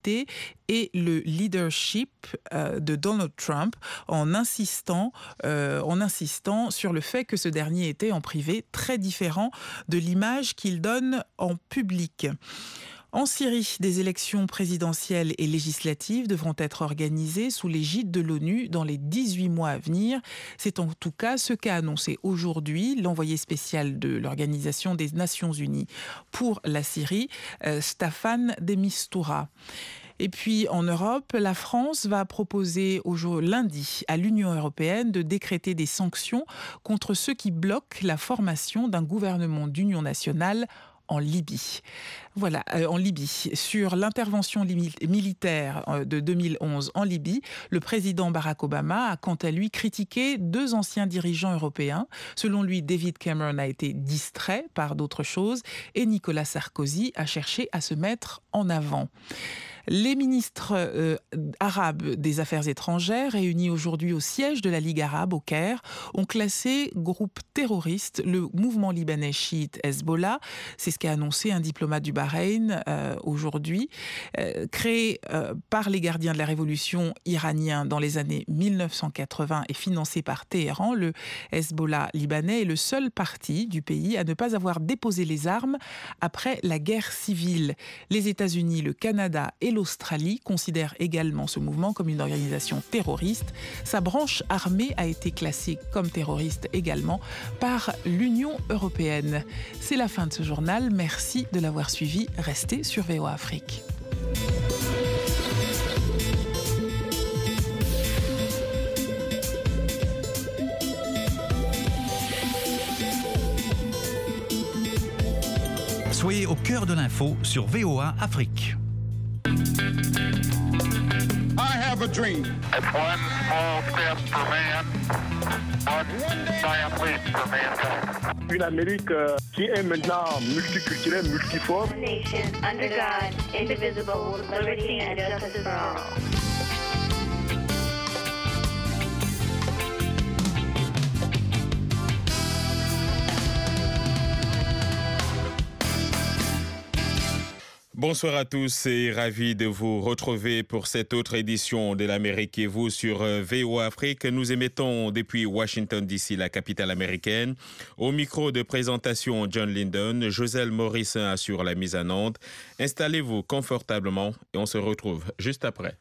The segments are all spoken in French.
crédibilité et le leadership de Donald Trump en insistant sur le fait que ce dernier était en privé très différent de l'image qu'il donne en public. En Syrie, des élections présidentielles et législatives devront être organisées sous l'égide de l'ONU dans les 18 mois à venir. C'est en tout cas ce qu'a annoncé aujourd'hui l'envoyé spécial de l'Organisation des Nations Unies pour la Syrie, Staffan de Mistura. Et puis en Europe, la France va proposer lundi à l'Union européenne de décréter des sanctions contre ceux qui bloquent la formation d'un gouvernement d'union nationale en Libye. Voilà, en Libye. Sur l'intervention militaire de 2011 en Libye, le président Barack Obama a quant à lui critiqué 2 anciens dirigeants européens. Selon lui, David Cameron a été distrait par d'autres choses et Nicolas Sarkozy a cherché à se mettre en avant. Les ministres arabes des Affaires étrangères, réunis aujourd'hui au siège de la Ligue arabe au Caire, ont classé groupe terroriste le mouvement libanais chiite Hezbollah. C'est ce qu'a annoncé un diplomate du Bahreïn aujourd'hui. Créé par les gardiens de la révolution iranien dans les années 1980 et financé par Téhéran, le Hezbollah libanais est le seul parti du pays à ne pas avoir déposé les armes après la guerre civile. Les États-Unis, le Canada et l'Australie considèrent également ce mouvement comme une organisation terroriste. Sa branche armée a été classée comme terroriste également par l'Union européenne. C'est la fin de ce journal. Merci de l'avoir suivi. Restez sur VOA Afrique. Soyez au cœur de l'info sur VOA Afrique. I have a dream. It's one small step for man, one giant leap for mankind. Une Amérique qui est maintenant multiculturelle, multiforme. Nation under God, indivisible, with liberty and justice for all. Bonsoir à tous et ravi de vous retrouver pour cette autre édition de l'Amérique et vous sur VOA Afrique. Nous émettons depuis Washington DC, la capitale américaine. Au micro de présentation, John Linden, Joselle Morissin assure la mise en onde. Installez-vous confortablement et on se retrouve juste après.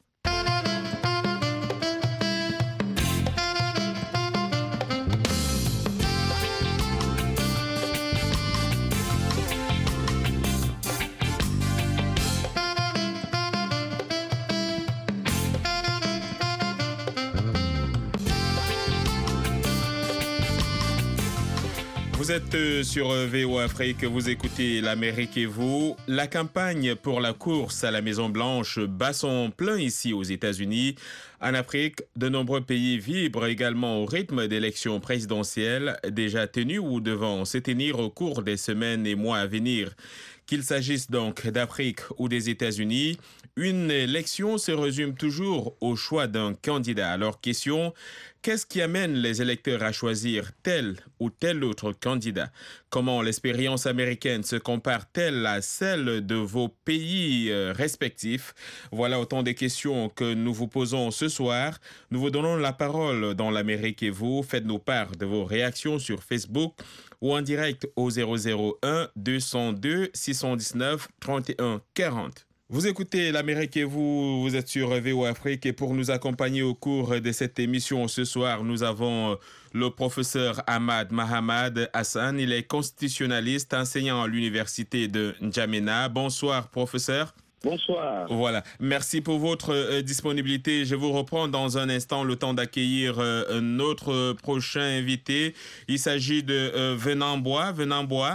Vous êtes sur VOA Afrique, vous écoutez l'Amérique et vous. La campagne pour la course à la Maison-Blanche bat son plein ici aux États-Unis. En Afrique, de nombreux pays vibrent également au rythme d'élections présidentielles déjà tenues ou devant se tenir au cours des semaines et mois à venir. Qu'il s'agisse donc d'Afrique ou des États-Unis, une élection se résume toujours au choix d'un candidat. Alors question, qu'est-ce qui amène les électeurs à choisir tel ou tel autre candidat? Comment l'expérience américaine se compare-t-elle à celle de vos pays respectifs? Voilà autant de questions que nous vous posons ce soir. Nous vous donnons la parole dans l'Amérique et vous. Faites-nous part de vos réactions sur Facebook ou en direct au 001 202 619 31 40. Vous écoutez l'Amérique et vous êtes sur VOA Afrique et pour nous accompagner au cours de cette émission ce soir, nous avons le professeur Ahmad Mahamad Hassan. Il est constitutionnaliste, enseignant à l'université de N'Djamena. Bonsoir, professeur. Bonsoir. Voilà, merci pour votre disponibilité. Je vous reprends dans un instant le temps d'accueillir notre prochain invité. Il s'agit de Venant Bois. Venant Bois,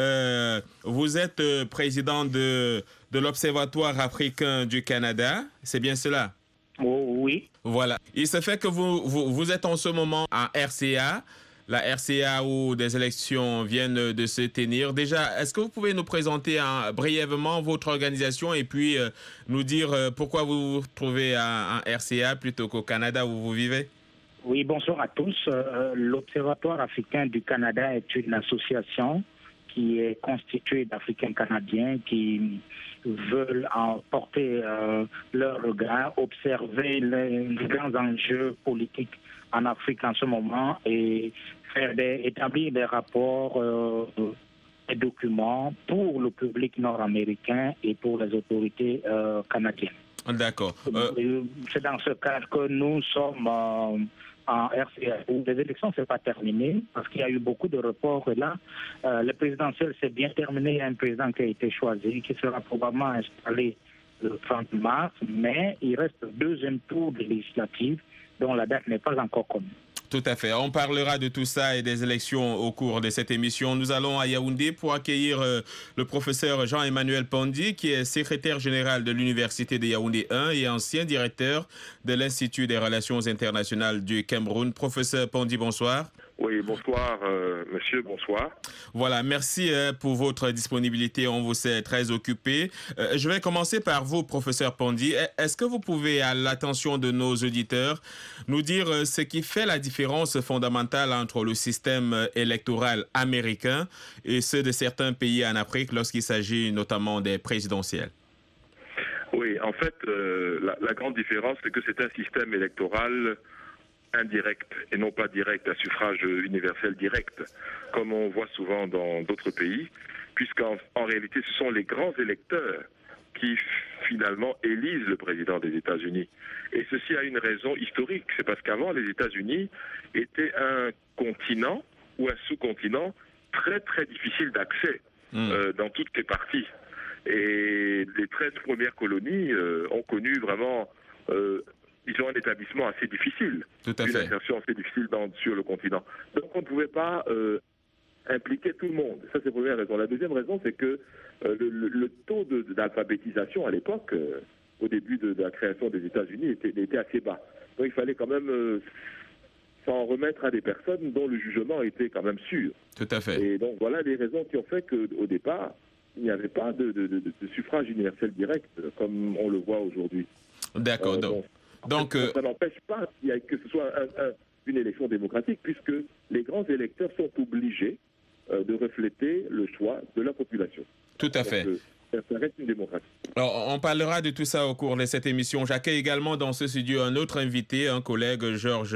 vous êtes président de l'Observatoire africain du Canada. C'est bien cela? Oh, oui. Voilà. Il se fait que vous êtes en ce moment en RCA. La RCA où des élections viennent de se tenir. Déjà, est-ce que vous pouvez nous présenter brièvement votre organisation et puis nous dire pourquoi vous vous trouvez en RCA plutôt qu'au Canada où vous vivez? Oui, bonsoir à tous. L'Observatoire africain du Canada est une association qui est constituée d'Africains canadiens qui veulent en porter leur regard, observer les grands enjeux politiques en Afrique en ce moment et établir des rapports, des documents pour le public nord-américain et pour les autorités canadiennes. D'accord. C'est dans ce cadre que nous sommes en RCA. Les élections, ce n'est pas terminé parce qu'il y a eu beaucoup de reports. Et là, le présidentiel s'est bien terminé. Il y a un président qui a été choisi, qui sera probablement installé le 30 mars, mais il reste le deuxième tour des législatives dont la date n'est pas encore connue. Tout à fait. On parlera de tout ça et des élections au cours de cette émission. Nous allons à Yaoundé pour accueillir le professeur Jean-Emmanuel Pondi, qui est secrétaire général de l'Université de Yaoundé 1 et ancien directeur de l'Institut des relations internationales du Cameroun. Professeur Pondi, bonsoir. Oui, bonsoir, monsieur, bonsoir. Voilà, merci pour votre disponibilité. On vous sait très occupé. Je vais commencer par vous, professeur Pondi. Est-ce que vous pouvez, à l'attention de nos auditeurs, nous dire ce qui fait la différence fondamentale entre le système électoral américain et ceux de certains pays en Afrique lorsqu'il s'agit notamment des présidentielles? Oui, en fait, la grande différence, c'est que c'est un système électoral indirect et non pas direct, un suffrage universel direct, comme on voit souvent dans d'autres pays, puisqu'en réalité, ce sont les grands électeurs qui finalement élisent le président des États-Unis. Et ceci a une raison historique, c'est parce qu'avant, les États-Unis étaient un continent ou un sous-continent très très difficile d'accès dans toutes les parties. Et les 13 premières colonies ont connu vraiment... ils ont un établissement assez difficile, une insertion assez difficile sur le continent. Donc on ne pouvait pas impliquer tout le monde. Ça, c'est la première raison. La deuxième raison, c'est que le taux d'alphabétisation à l'époque, au début de la création des États-Unis, était assez bas. Donc il fallait quand même s'en remettre à des personnes dont le jugement était quand même sûr. Tout à fait. Et donc voilà les raisons qui ont fait qu'au départ, il n'y avait pas de suffrage universel direct, comme on le voit aujourd'hui. D'accord. Donc, ça n'empêche pas que ce soit une élection démocratique, puisque les grands électeurs sont obligés de refléter le choix de la population. Tout à fait. Ça reste une démocratie. Alors, on parlera de tout ça au cours de cette émission. J'accueille également dans ce studio un autre invité, un collègue, Georges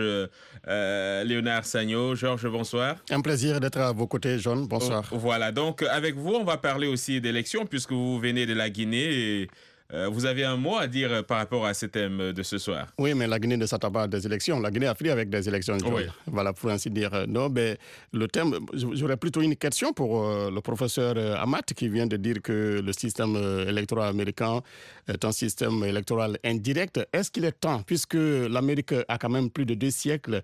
Léonard Sagno. Georges, bonsoir. Un plaisir d'être à vos côtés, John. Bonsoir. Voilà, donc avec vous, on va parler aussi d'élections, puisque vous venez de la Guinée et vous avez un mot à dire par rapport à ce thème de ce soir. Oui, mais la Guinée ne s'attend pas à des élections. La Guinée a fini avec des élections. Oui. Voilà, pour ainsi dire. Non, mais le thème, j'aurais plutôt une question pour le professeur Amat, qui vient de dire que le système électoral américain est un système électoral indirect. Est-ce qu'il est temps, puisque l'Amérique a quand même plus de 2 siècles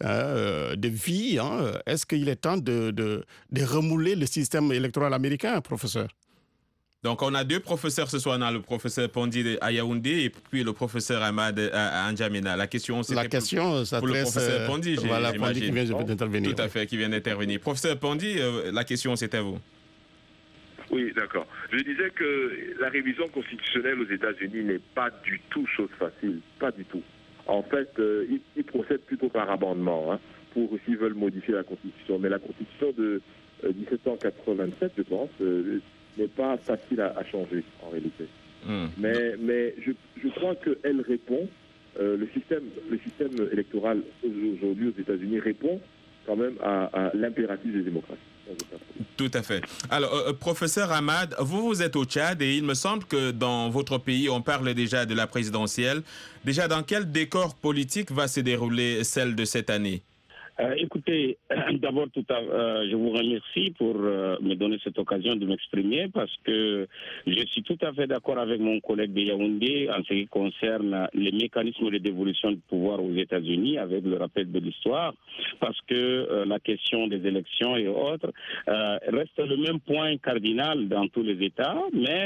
de vie, est-ce qu'il est temps de remouler le système électoral américain, professeur? Donc, on a 2 professeurs ce soir. On a le professeur Pondi à Yaoundé et puis le professeur Ahmad à N'Djamena. La question, c'était pour le professeur Pondi, voilà, Pondi qui vient d'intervenir. Tout à fait, qui vient d'intervenir. Professeur Pondi, la question, c'est à vous. Oui, d'accord. Je disais que la révision constitutionnelle aux États-Unis n'est pas du tout chose facile. Pas du tout. En fait, ils procèdent plutôt par amendement, pour s'ils veulent modifier la Constitution. Mais la Constitution de 1787, je pense... n'est pas facile à changer, en réalité. Mais je crois qu'elle répond, le système électoral aujourd'hui aux États-Unis répond quand même à l'impératif des démocraties. Tout à fait. Alors, professeur Ahmad, vous êtes au Tchad et il me semble que dans votre pays, on parle déjà de la présidentielle. Déjà, dans quel décor politique va se dérouler celle de cette année ? Écoutez, d'abord, je vous remercie pour me donner cette occasion de m'exprimer parce que je suis tout à fait d'accord avec mon collègue de Yaoundé en ce qui concerne les mécanismes de dévolution de pouvoir aux États-Unis avec le rappel de l'histoire parce que la question des élections et autres reste le même point cardinal dans tous les États, mais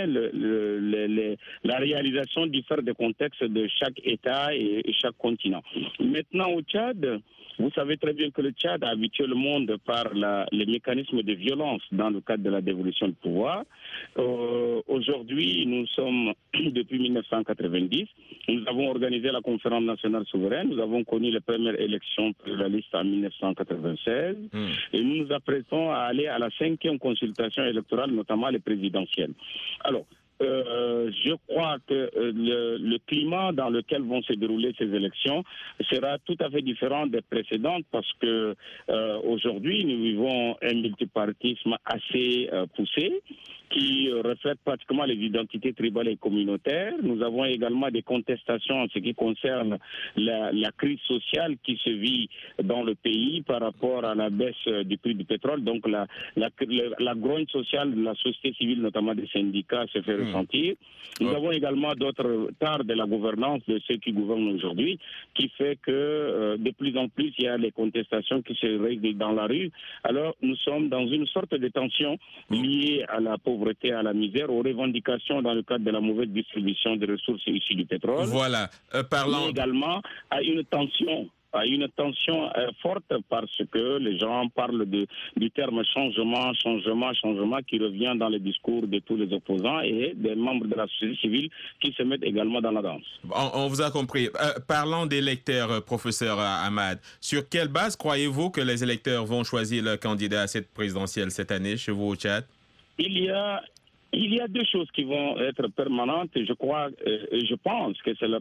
la réalisation diffère des contextes de chaque État et chaque continent. Maintenant, au Tchad, vous savez très bien que le Tchad a habitué le monde par les mécanismes de violence dans le cadre de la dévolution de pouvoir. Aujourd'hui, nous sommes, depuis 1990, nous avons organisé la conférence nationale souveraine, nous avons connu les premières élections pluralistes en 1996, et nous nous apprêtons à aller à la 5e consultation électorale, notamment les présidentielles. Alors, je crois que le climat dans lequel vont se dérouler ces élections sera tout à fait différent des précédentes parce que aujourd'hui, nous vivons un multipartisme assez poussé qui reflète pratiquement les identités tribales et communautaires. Nous avons également des contestations en ce qui concerne la crise sociale qui se vit dans le pays par rapport à la baisse du prix du pétrole. Donc la grogne sociale de la société civile, notamment des syndicats, se fait ressentir. Nous avons également d'autres tares de la gouvernance de ceux qui gouvernent aujourd'hui, qui fait que de plus en plus, il y a les contestations qui se règlent dans la rue. Alors, nous sommes dans une sorte de tension liée à la pauvreté, à la misère, aux revendications dans le cadre de la mauvaise distribution des ressources issues du pétrole. Voilà. Mais également à une tension forte parce que les gens parlent du terme changement qui revient dans les discours de tous les opposants et des membres de la société civile qui se mettent également dans la danse. On vous a compris. Parlant des électeurs, professeur Ahmad, sur quelle base croyez-vous que les électeurs vont choisir leur candidat à cette présidentielle cette année chez vous au Tchad? Il y a deux choses qui vont être permanentes. Je crois, je pense que c'est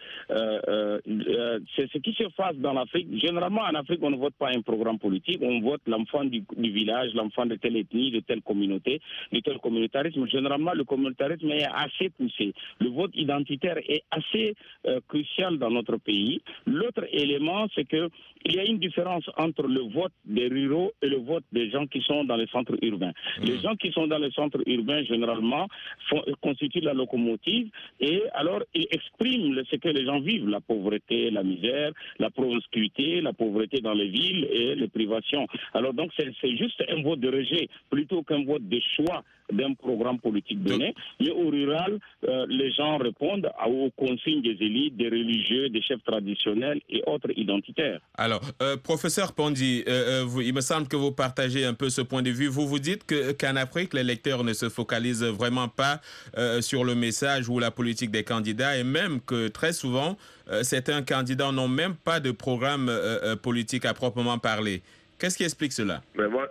ce qui se passe dans l'Afrique. Généralement, en Afrique, on ne vote pas un programme politique. On vote l'enfant du village, l'enfant de telle ethnie, de telle communauté, de tel communautarisme. Généralement, le communautarisme est assez poussé. Le vote identitaire est assez crucial dans notre pays. L'autre élément, c'est que il y a une différence entre le vote des ruraux et le vote des gens qui sont dans les centres urbains. Les gens qui sont dans les centres urbains, généralement, constituent la locomotive et alors ils expriment ce que les gens vivent, la pauvreté, la misère, la promiscuité, la pauvreté dans les villes et les privations. Alors donc c'est juste un vote de rejet plutôt qu'un vote de choix d'un programme politique donné. Mais au rural, les gens répondent aux consignes des élites, des religieux, des chefs traditionnels et autres identitaires. Alors, professeur Pondi, il me semble que vous partagez un peu ce point de vue. Vous dites qu'en Afrique, les électeurs ne se focalisent vraiment pas sur le message ou la politique des candidats et même que très souvent, certains candidats n'ont même pas de programme politique à proprement parler. Qu'est-ce qui explique cela?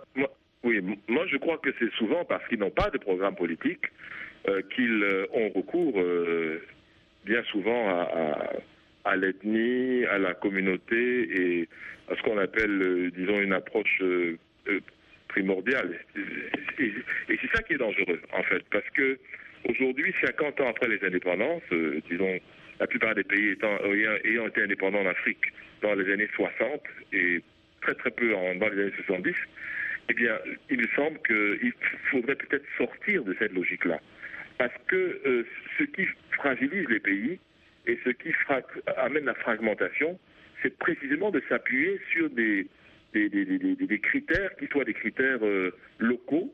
Moi je crois que c'est souvent parce qu'ils n'ont pas de programme politique qu'ils ont recours bien souvent à l'ethnie, à la communauté et à ce qu'on appelle, disons, une approche primordiale. Et c'est ça qui est dangereux, en fait, parce que aujourd'hui, 50 ans après les indépendances, disons, la plupart des pays ayant été indépendants en Afrique dans les années 60 et très très peu dans les années 70, eh bien, il me semble qu'il faudrait peut-être sortir de cette logique-là. Parce que ce qui fragilise les pays et ce qui amène la fragmentation, c'est précisément de s'appuyer sur des critères qui soient des critères locaux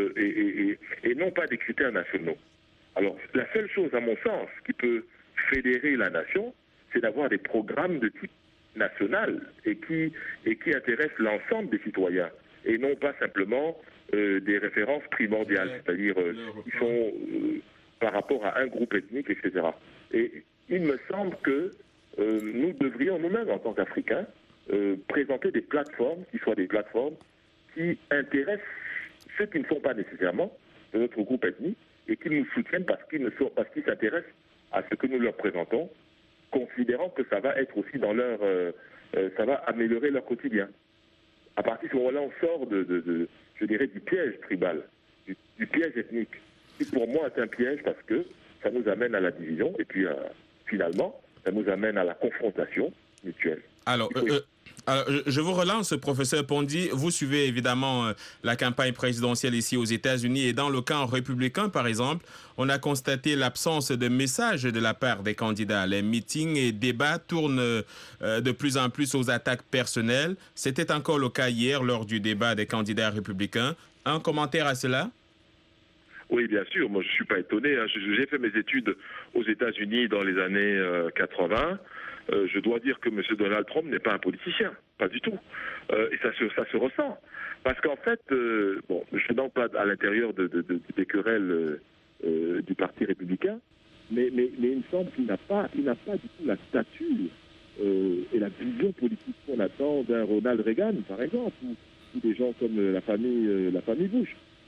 et non pas des critères nationaux. Alors, la seule chose, à mon sens, qui peut fédérer la nation, c'est d'avoir des programmes de type national et qui intéressent l'ensemble des citoyens et non pas simplement des références primordiales, c'est-à-dire qui sont par rapport à un groupe ethnique, etc. Et il me semble que nous devrions nous-mêmes, en tant qu'Africains, présenter des plateformes qui soient des plateformes qui intéressent ceux qui ne sont pas nécessairement de notre groupe ethnique et qui nous soutiennent parce qu'ils s'intéressent à ce que nous leur présentons, considérant que ça va être aussi dans leur... ça va améliorer leur quotidien. À partir de ce moment-là, on sort je dirais, du piège tribal, du piège ethnique, qui pour moi est un piège parce que ça nous amène à la division et puis finalement, ça nous amène à la confrontation mutuelle. Alors, je vous relance, professeur Pondi. Vous suivez évidemment la campagne présidentielle ici aux États-Unis et dans le camp républicain, par exemple, on a constaté l'absence de messages de la part des candidats. Les meetings et débats tournent de plus en plus aux attaques personnelles. C'était encore le cas hier lors du débat des candidats républicains. Un commentaire à cela? Oui, bien sûr. Moi, je ne suis pas étonné. J'ai fait mes études aux États-Unis dans les années 80. Je dois dire que M. Donald Trump n'est pas un politicien, pas du tout. Et ça se ressent. Parce qu'en fait, je ne suis pas à l'intérieur des querelles du Parti républicain, mais il me semble qu'il n'a pas du tout la stature et la vision politique qu'on attend d'un Ronald Reagan, par exemple, ou des gens comme la famille Bush.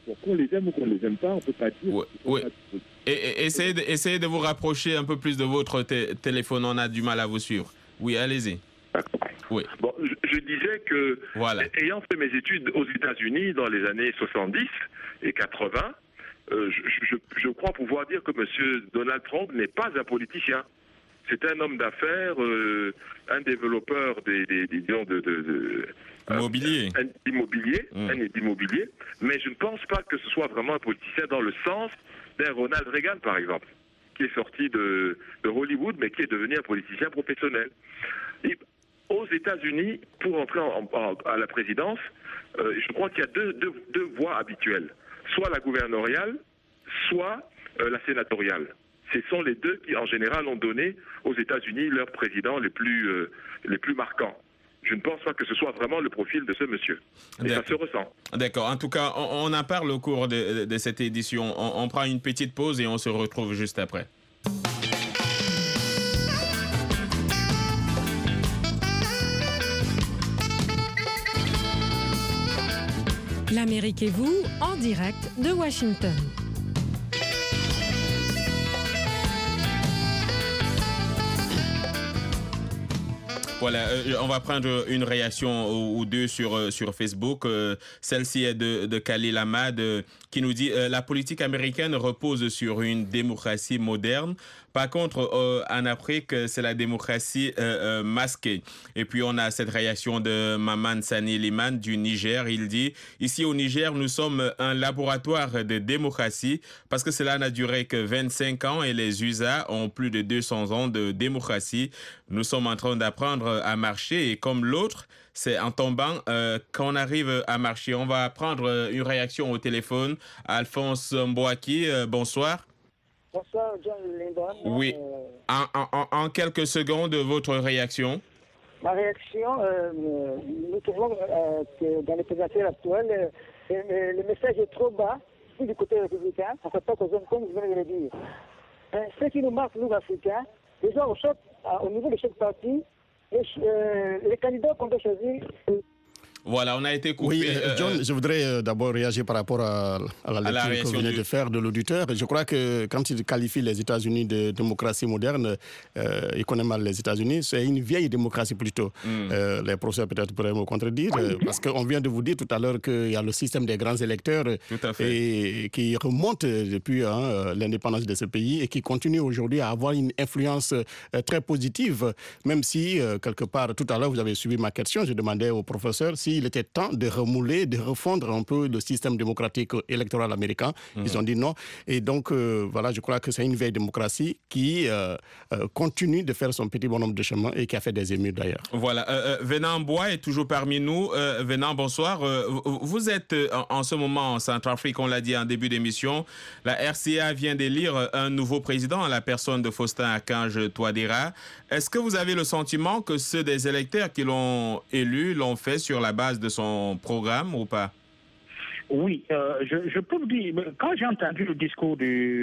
Donc qu'on les aime ou qu'on les aime pas, on peut pas dire. Oui. Et essayez de vous rapprocher un peu plus de votre téléphone, on a du mal à vous suivre. Oui, allez-y. Oui. Bon, je disais que, ayant fait mes études aux États-Unis dans les années 70 et 80, je crois pouvoir dire que M. Donald Trump n'est pas un politicien. C'est un homme d'affaires, un développeur d'immobilier, mais je ne pense pas que ce soit vraiment un politicien dans le sens d'un Ronald Reagan, par exemple, qui est sorti de Hollywood, mais qui est devenu un politicien professionnel. Et aux États-Unis, pour entrer à la présidence, je crois qu'il y a deux voies habituelles, soit la gouverneuriale, soit la sénatoriale. Ce sont les deux qui, en général, ont donné aux États-Unis leurs présidents les plus marquants. Je ne pense pas que ce soit vraiment le profil de ce monsieur. Et ça se ressent. D'accord. En tout cas, on en parle au cours de cette édition. On prend une petite pause et on se retrouve juste après. L'Amérique et vous, en direct de Washington. Voilà, on va prendre une réaction ou deux sur Facebook. Celle-ci est de Khalil Ahmad qui nous dit la politique américaine repose sur une démocratie moderne. Par contre, en Afrique, c'est la démocratie masquée. Et puis, on a cette réaction de Maman Sani Liman du Niger. Il dit, ici au Niger, nous sommes un laboratoire de démocratie parce que cela n'a duré que 25 ans et les USA ont plus de 200 ans de démocratie. Nous sommes en train d'apprendre à marcher et comme l'autre, c'est en tombant qu'on arrive à marcher. On va prendre une réaction au téléphone. Alphonse Mbouaki, bonsoir. Bonsoir, John Lindon. Oui. En quelques secondes, votre réaction. Ma réaction, nous trouvons que dans les présidentielles actuelles, le message est trop bas, plus du côté républicain, ça ne fait pas que comme vous venez de le dire. Ce qui nous marque, nous, Africains, déjà au niveau de chaque parti, les candidats qu'on doit choisir. Voilà, on a été coupé. Oui, John, je voudrais d'abord réagir par rapport à la lecture que vous venez de faire de l'auditeur. Je crois que quand il qualifie les États-Unis de démocratie moderne, il connaît mal les États-Unis, c'est une vieille démocratie plutôt. Les professeurs peut-être pourraient me contredire, parce qu'on vient de vous dire tout à l'heure qu'il y a le système des grands électeurs et qui remonte depuis l'indépendance de ce pays et qui continue aujourd'hui à avoir une influence très positive, même si, quelque part, tout à l'heure, vous avez suivi ma question, je demandais au professeur s'il était temps de remouler, de refondre un peu le système démocratique électoral américain. Ils ont dit non. Et donc, voilà, je crois que c'est une vieille démocratie qui continue de faire son petit bonhomme de chemin et qui a fait des émules d'ailleurs. Voilà. Venant Bois est toujours parmi nous. Venant, bonsoir. Vous êtes en ce moment en Centrafrique, on l'a dit en début d'émission. La RCA vient d'élire un nouveau président à la personne de Faustin Archange Touadéra. Est-ce que vous avez le sentiment que ceux des électeurs qui l'ont élu l'ont fait sur la base de son programme ou pas? Oui, je peux vous dire, quand j'ai entendu le discours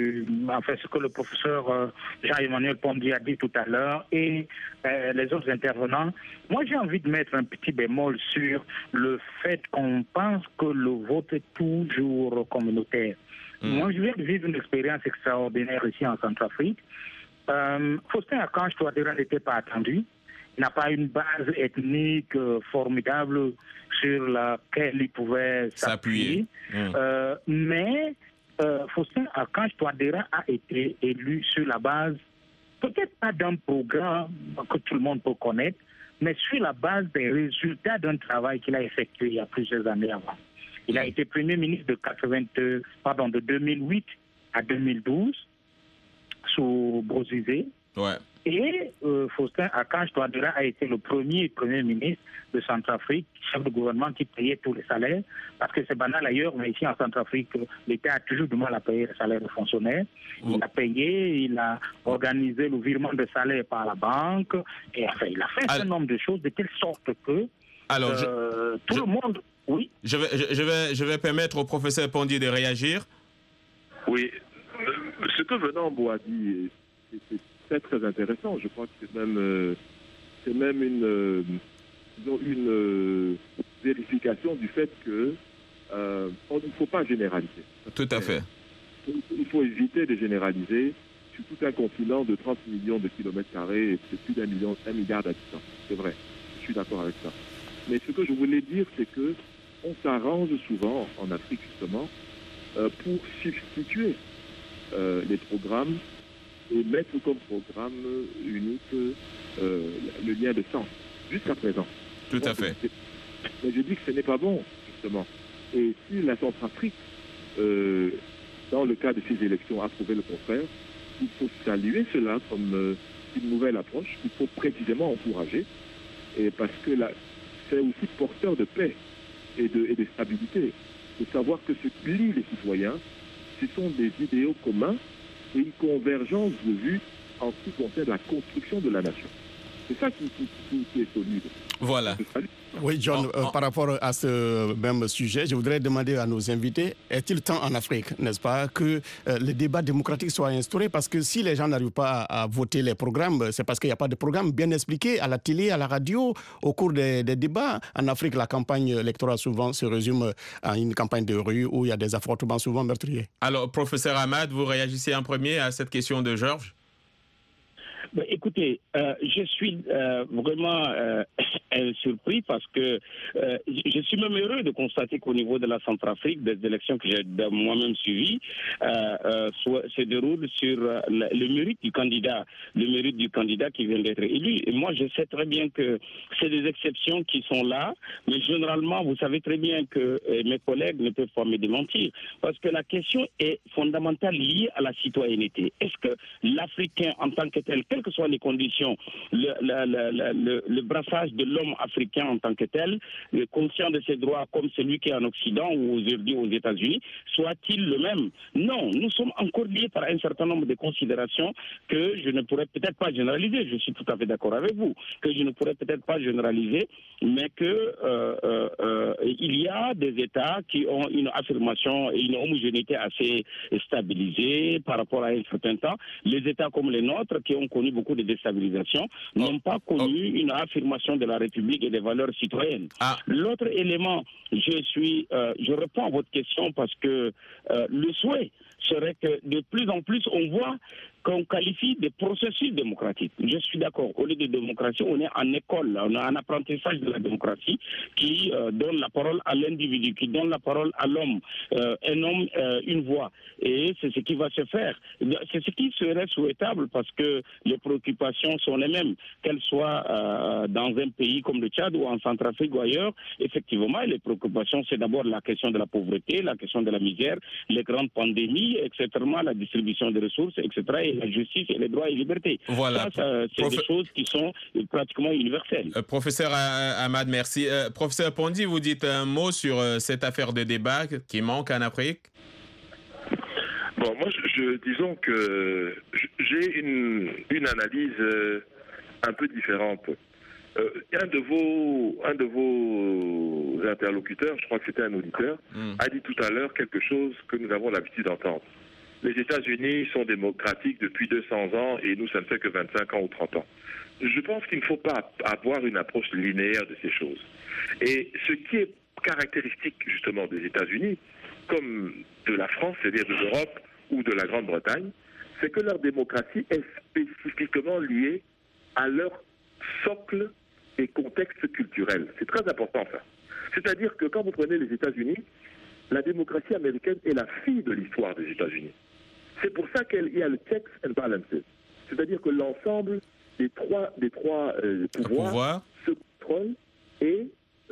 ce que le professeur Jean-Emmanuel Pondy a dit tout à l'heure et les autres intervenants, moi j'ai envie de mettre un petit bémol sur le fait qu'on pense que le vote est toujours communautaire. Moi je viens de vivre une expérience extraordinaire ici en Centrafrique. Faustin Archange Touadéra n'était pas attendu. Il n'a pas une base ethnique formidable sur laquelle il pouvait s'appuyer. Mais Faustin Archange Touadéra a été élu sur la base, peut-être pas d'un programme que tout le monde peut connaître, mais sur la base des résultats d'un travail qu'il a effectué il y a plusieurs années avant. Il a été Premier ministre de 2008 à 2012 sous Bozizé. Ouais. Et Faustin Archange Touadéra a été le premier ministre de Centrafrique, chef de gouvernement qui payait tous les salaires, parce que c'est banal ailleurs, mais ici en Centrafrique, l'État a toujours du mal à payer les salaires des fonctionnaires. Il a payé, il a organisé le virement de salaire par la banque, et enfin, il a fait un nombre de choses de telle sorte que tout le monde... Oui. Je vais permettre au professeur Pondy de réagir. Oui, ce que Venant Bois dit, c'est très intéressant. Je crois que c'est même une vérification du fait que il ne faut pas généraliser. Tout à fait. Il faut éviter de généraliser sur tout un continent de 30 millions de kilomètres carrés et plus d'un milliard d'habitants. C'est vrai, je suis d'accord avec ça. Mais ce que je voulais dire, c'est que on s'arrange souvent en Afrique, justement, pour substituer les programmes et mettre comme programme unique le lien de sang, jusqu'à présent. Tout à fait. Mais je dis que ce n'est pas bon, justement. Et si la Centrafrique, dans le cas de ces élections, a trouvé le contraire, il faut saluer cela comme une nouvelle approche qu'il faut précisément encourager, et parce que c'est aussi porteur de paix et de stabilité, de savoir que ce qui lie les citoyens, ce sont des idéaux communs et une convergence de vues en ce qui concerne la construction de la nation. C'est ça qui est solide. Voilà. Oui, John, par rapport à ce même sujet, je voudrais demander à nos invités, est-il temps en Afrique, n'est-ce pas, que le débat démocratique soit instauré? Parce que si les gens n'arrivent pas à voter les programmes, c'est parce qu'il n'y a pas de programme bien expliqué à la télé, à la radio, au cours des débats. En Afrique, la campagne électorale souvent se résume à une campagne de rue où il y a des affrontements souvent meurtriers. Alors, professeur Ahmad, vous réagissez en premier à cette question de Georges? Écoutez, je suis vraiment surpris parce que je suis même heureux de constater qu'au niveau de la Centrafrique, des élections que j'ai moi-même suivies, se déroulent sur le mérite du candidat qui vient d'être élu. Et moi, je sais très bien que c'est des exceptions qui sont là, mais généralement, vous savez très bien que mes collègues ne peuvent pas me démentir, parce que la question est fondamentale liée à la citoyenneté. Est-ce que l'Africain en tant que tel, quelles que soient les conditions, le brassage de l'homme africain en tant que tel, conscient de ses droits comme celui qui est en Occident ou aujourd'hui aux États-Unis, soit-il le même? Non, nous sommes encore liés par un certain nombre de considérations que je ne pourrais peut-être pas généraliser. Je suis tout à fait d'accord avec vous, que je ne pourrais peut-être pas généraliser, mais que il y a des États qui ont une affirmation et une homogénéité assez stabilisée par rapport à un certain temps. Les États comme les nôtres, qui ont connu beaucoup de déstabilisation, n'ont pas connu une affirmation de la République et des valeurs citoyennes. L'autre élément, je réponds à votre question parce que le souhait serait que de plus en plus on voit qu'on qualifie des processus démocratiques. Je suis d'accord. Au lieu de démocratie, on est en école, on a un apprentissage de la démocratie qui donne la parole à l'individu, qui donne la parole à l'homme. Un homme, une voix. Et c'est ce qui va se faire. C'est ce qui serait souhaitable parce que les préoccupations sont les mêmes. Qu'elles soient dans un pays comme le Tchad ou en Centrafrique ou ailleurs, effectivement, les préoccupations, c'est d'abord la question de la pauvreté, la question de la misère, les grandes pandémies, etc., la distribution des ressources, etc., et la justice et les droits et libertés. Voilà. Ça, c'est des choses qui sont pratiquement universelles. Professeur Ahmad, merci. Professeur Pondy, vous dites un mot sur cette affaire de débat qui manque en Afrique? Bon, moi, disons que j'ai une analyse un peu différente. Un de vos interlocuteurs, je crois que c'était un auditeur, a dit tout à l'heure quelque chose que nous avons l'habitude d'entendre. Les États-Unis sont démocratiques depuis 200 ans et nous, ça ne fait que 25 ans ou 30 ans. Je pense qu'il ne faut pas avoir une approche linéaire de ces choses. Et ce qui est caractéristique justement des États-Unis, comme de la France, c'est-à-dire de l'Europe ou de la Grande-Bretagne, c'est que leur démocratie est spécifiquement liée à leur socle et contexte culturel. C'est très important ça. C'est-à-dire que quand vous prenez les États-Unis, la démocratie américaine est la fille de l'histoire des États-Unis. C'est pour ça qu'il y a le checks and balances. C'est-à-dire que l'ensemble des trois pouvoirs se contrôlent et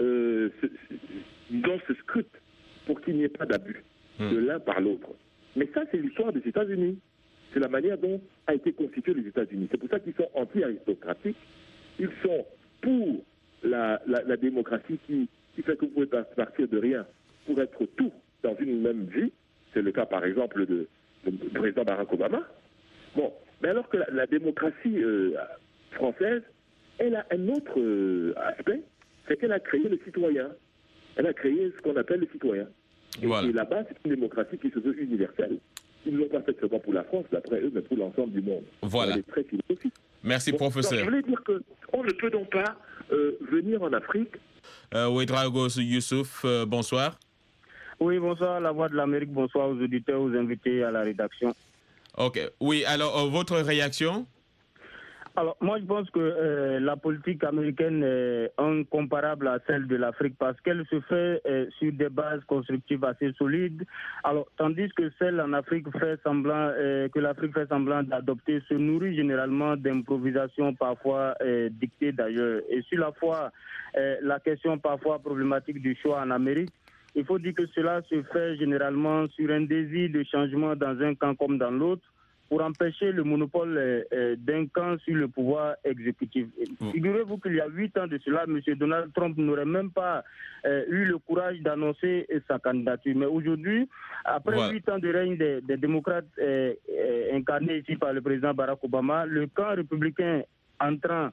se scrutent pour qu'il n'y ait pas d'abus de l'un par l'autre. Mais ça, c'est l'histoire des États-Unis. C'est la manière dont a été constitué les États-Unis. C'est pour ça qu'ils sont anti-aristocratiques. Ils sont pour la démocratie qui fait que vous pouvez partir de rien pour être tout dans une même vie. C'est le cas, par exemple, du président Barack Obama. Bon, mais alors que la démocratie française, elle a un autre aspect, c'est qu'elle a créé le citoyen. Elle a créé ce qu'on appelle le citoyen. Voilà. Et là-bas, c'est une démocratie qui se veut universelle. Ils ne l'ont pas fait seulement pour la France, d'après eux, mais pour l'ensemble du monde. Voilà. Elle est très philosophique. Merci, professeur. Donc, je voulais dire qu'on ne peut donc pas venir en Afrique. Ouedraogo Youssouf, bonsoir. Oui, bonsoir, la Voix de l'Amérique. Bonsoir aux auditeurs, aux invités à la rédaction. Ok. Oui, alors, votre réaction? Alors, moi, je pense que la politique américaine est incomparable à celle de l'Afrique parce qu'elle se fait sur des bases constructives assez solides. Alors, tandis que celle en Afrique que l'Afrique fait semblant d'adopter se nourrit généralement d'improvisation parfois dictées d'ailleurs. Et sur la fois, la question parfois problématique du choix en Amérique, il faut dire que cela se fait généralement sur un désir de changement dans un camp comme dans l'autre, pour empêcher le monopole d'un camp sur le pouvoir exécutif. Figurez-vous qu'il y a 8 ans de cela, M. Donald Trump n'aurait même pas eu le courage d'annoncer sa candidature. Mais aujourd'hui, après 8 ans de règne des démocrates incarnés ici par le président Barack Obama, le camp républicain entend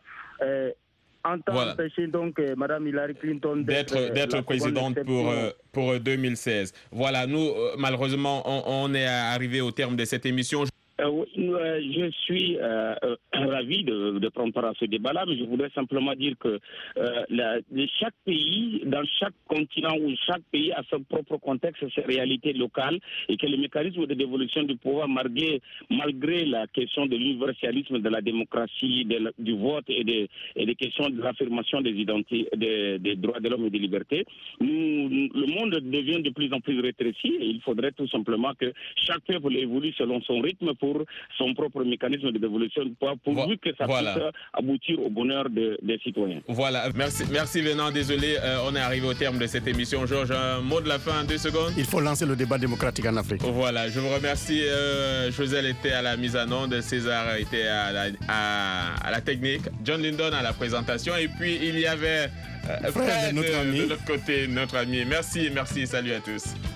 empêcher donc Mme Hillary Clinton d'être présidente pour 2016. Voilà, nous, malheureusement, on est arrivé au terme de cette émission. Je suis ravi de prendre part à ce débat-là, mais je voudrais simplement dire que chaque pays, dans chaque continent ou chaque pays a son propre contexte, ses réalités locales, et que les mécanismes de dévolution du pouvoir, malgré la question de l'universalisme de la démocratie, du vote et des questions de l'affirmation des identités, des droits de l'homme et des libertés, le monde devient de plus en plus rétréci et il faudrait tout simplement que chaque peuple évolue selon son rythme pour son propre mécanisme de dévolution du pouvoir, pourvu que ça puisse aboutir au bonheur des citoyens. Voilà, merci Venant, désolé, on est arrivé au terme de cette émission. Georges, un mot de la fin, 2 secondes. Il faut lancer le débat démocratique en Afrique. Voilà, je vous remercie. Joselle était à la mise en onde, César était à la technique, John Lindon à la présentation, et puis il y avait Fred de l'autre côté, notre ami. Merci, salut à tous.